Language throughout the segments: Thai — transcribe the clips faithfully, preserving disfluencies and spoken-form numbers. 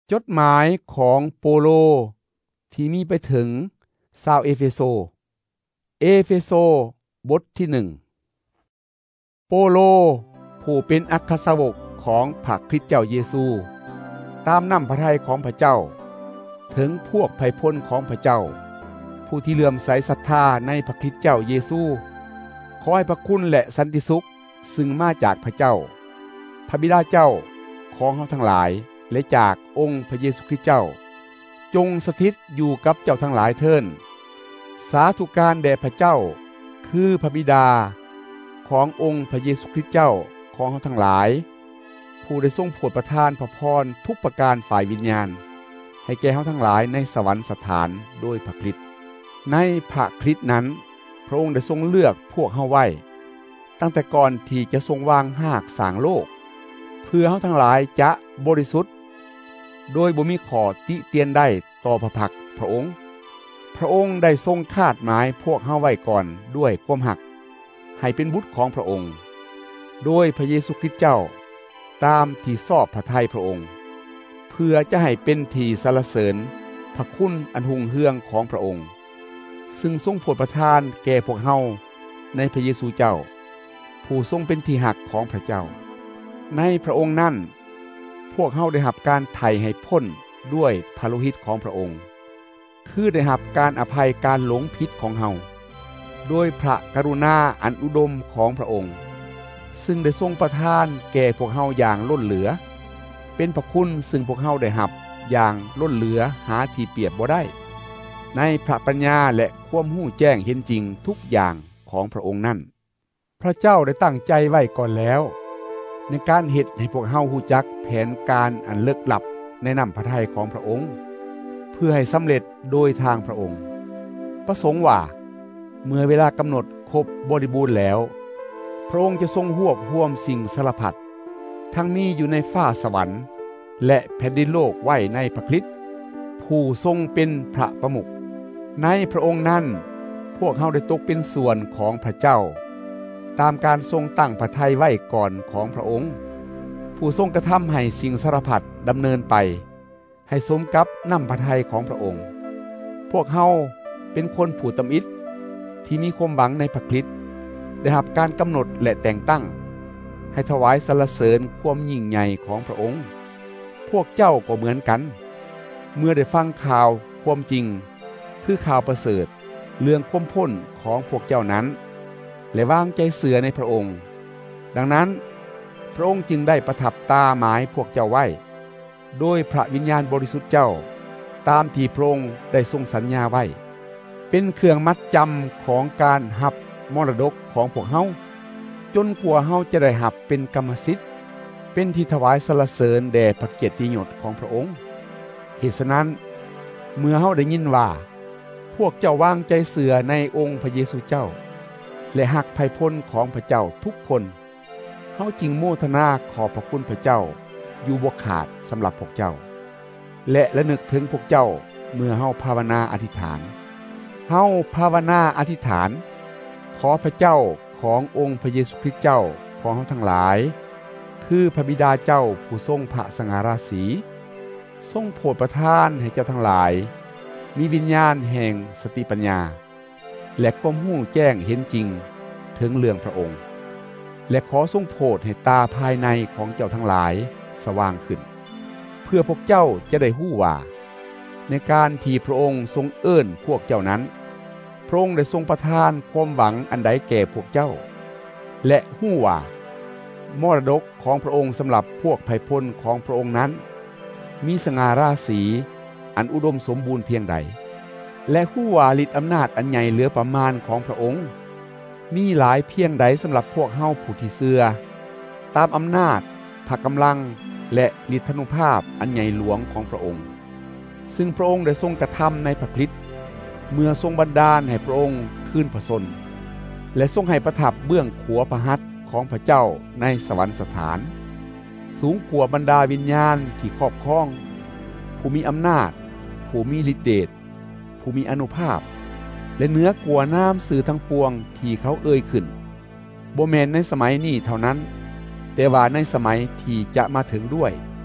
จดหมายของโปโลที่มีไปถึงชาวเอเฟโซเอเฟโซบทที่หนึ่งโปโลผู้เป็นอัครสาวกของพระคริสต์เจ้าเยซูตามน้ำพระทัยของพระเจ้าถึงพวกไพพลของพระเจ้าผู้ที่เลื่อมใสศรัทธาในพระคริสต์เจ้าเยซูขอให้พระคุณและสันติสุขซึ่งมาจากพระเจ้าพระบิดาเจ้าของเฮาทั้งหลายและจากองค์พระเยซูคริสต์เจ้าจงสถิตอยู่กับเจ้าทั้งหลายเทินสาธุการแด่พระเจ้าคือพระบิดาขององค์พระเยซูคริสต์เจ้าของเฮาทั้งหลายผู้ได้ทรงโปรดประทานพระพรทุกประการฝ่ายวิญญาณให้แก่เฮาทั้งหลายในสวรรคสถานโดยพระคริสต์ในพระคริสต์นั้นพระองค์ได้ทรงเลือกพวกเฮาไว้ตั้งแต่ก่อนที่จะทรงวางหากสร้างโลกเพื่อเฮาทั้งหลายจะบริสุทธิ์โดยบ่มีข้อติเตียนได้ต่อพระพักตร์พระองค์พระองค์ได้ทรงคาดหมายพวกเฮาไว้ก่อนด้วยความรักให้เป็นบุตรของพระองค์โดยพระเยซูคริสต์เจ้าตามที่ชอบพระทัยพระองค์เพื่อจะให้เป็นที่สรรเสริญพระคุณอันหุ่งเฮืองของพระองค์ซึ่งทรงโปรดประทานแก่พวกเฮาในพระเยซูเจ้าผู้ทรงเป็นที่หักของพระเจ้าในพระองค์นั้นพวกเฮาได้รับการไถ่ให้พ้นด้วยพระโลหิตของพระองค์คือได้รับการอภัยการหลงผิดของเฮาโดยพระกรุณาอันอุดมของพระองค์ซึ่งได้ทรงประทานแก่พวกเฮาอย่างล้นเหลือเป็นพระคุณซึ่งพวกเฮาได้รับอย่างล้นเหลือหาที่เปรียบบ่ได้ในพระปัญญาและความรู้แจ้งเห็นจริงทุกอย่างของพระองค์นั้นพระเจ้าได้ตั้งใจไว้ก่อนแล้วในการเฮ็ดให้พวกเฮาฮู้จักแผนการอันลึกลับในน้ำพระทัยของพระองค์เพื่อให้สำเร็จโดยทางพระองค์ประสงค์ว่าเมื่อเวลากำหนดครบบริบูรณ์แล้วพระองค์จะทรงรวบรวมสิ่งสารพัดทั้งมีอยู่ในฟ้าสวรรค์และแผ่นดินโลกไว้ในพระคริสต์ผู้ทรงเป็นพระประมุขในพระองค์นั้นพวกเฮาได้ตกเป็นส่วนของพระเจ้าตามการทรงตั้งพระทัยไว้ก่อนของพระองค์ผู้ทรงกระทำให้สิ่งสารพัดดำเนินไปให้สมกับน้ำพระทัยของพระองค์พวกเฮาเป็นคนผู้ตำอิฐที่มีความหวังในพระคริสต์ได้รับการกำหนดและแต่งตั้งให้ถวายสรรเสริญความยิ่งใหญ่ของพระองค์พวกเจ้าก็เหมือนกันเมื่อได้ฟังข่าวความจริงคือข่าวประเสริฐเรื่องความพ้นของพวกเจ้านั้นและวางใจเสื่อในพระองค์ดังนั้นพระองค์จึงได้ประทับตาหมายพวกเจ้าไว้โดยพระวิญญาณบริสุทธิ์เจ้าตามที่พระองค์ได้ทรงสัญญาไว้เป็นเครื่องมัดจำของการหับมรดกของพวกเฮาจนกว่าเฮาจะได้หับเป็นกรรมสิทธิ์เป็นที่ถวายสรรเสริญแด่พระเกียรติยศของพระองค์เหตุฉะนั้นเมื่อเฮาได้ยินว่าพวกเจ้าวางใจเสื่อในองค์พระเยซูเจ้าและหักไพพลของพระเจ้าทุกคนเฮาจึงโมทนาขอบพระคุณพระเจ้าอยู่บ่ขาดสำหรับพวกเจ้าและระลึกถึงพวกเจ้าเมื่อเฮาภาวนาอธิษฐานเฮาภาวนาอธิษฐานขอพระเจ้าขององค์พระเยซูคริสต์เจ้าของเฮาทั้งหลายคือพระบิดาเจ้าผู้ทรงพระสง่าราศีทรงโปรดประทานให้เจ้าทั้งหลายมีวิญญาณแห่งสติปัญญาและความรู้แจ้งเห็นจริงถึงเรื่องพระองค์และขอทรงโปรดให้ตาภายในของเจ้าทั้งหลายสว่างขึ้นเพื่อพวกเจ้าจะได้รู้ว่าในการที่พระองค์ทรงเอิ้นพวกเจ้านั้นพระองค์ได้ทรงประทานความหวังอันใดแก่พวกเจ้าและรู้ว่ามรดกของพระองค์สำหรับพวกไพพลของพระองค์นั้นมีสง่าราศีอันอุดมสมบูรณ์เพียงใดและรู้ว่าฤทธิ์อำนาจอันใหญ่เหลือประมาณของพระองค์มีหลายเพียงใดสำหรับพวกเฮาผู้ที่เชื่อตามอำนาจพระกำลังและฤทธานุภาพอันใหญ่หลวงของพระองค์ซึ่งพระองค์ได้ทรงกระทำในพระคริสต์เมื่อทรงบันดาลให้พระองค์ขึ้นพระชนม์และทรงให้ประทับเบื้องขวาพระหัตถ์ของพระเจ้าในสวรรคสถานสูงกว่าบรรดาวิญญาณที่ครอบครองผู้มีอำนาจผู้มีฤทธิเดชผู้มีอานุภาพและเหนือกว่าน้ำสื่อทั้งปวงที่เขาเอ่ยขึ้นบ่แม่นในสมัยนี้เท่านั้นแต่ว่าในสมัยที่จะมาถึงด้วย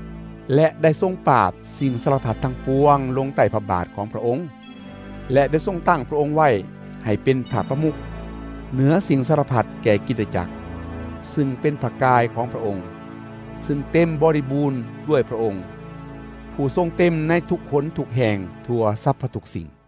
และได้ทรงปราบสิ่งสารพัดทั้งปวงลงใต้พระบาทของพระองค์และได้ทรงตั้งพระองค์ไว้ให้เป็นพระประมุขเหนือสิ่งสารพัดแก่กิจจักรซึ่งเป็นพระกายของพระองค์ซึ่งเต็มบริบูรณ์ด้วยพระองค์ผู้ทรงเต็มในทุกหนทุกแห่งทั่วสรรพทุกสิ่ง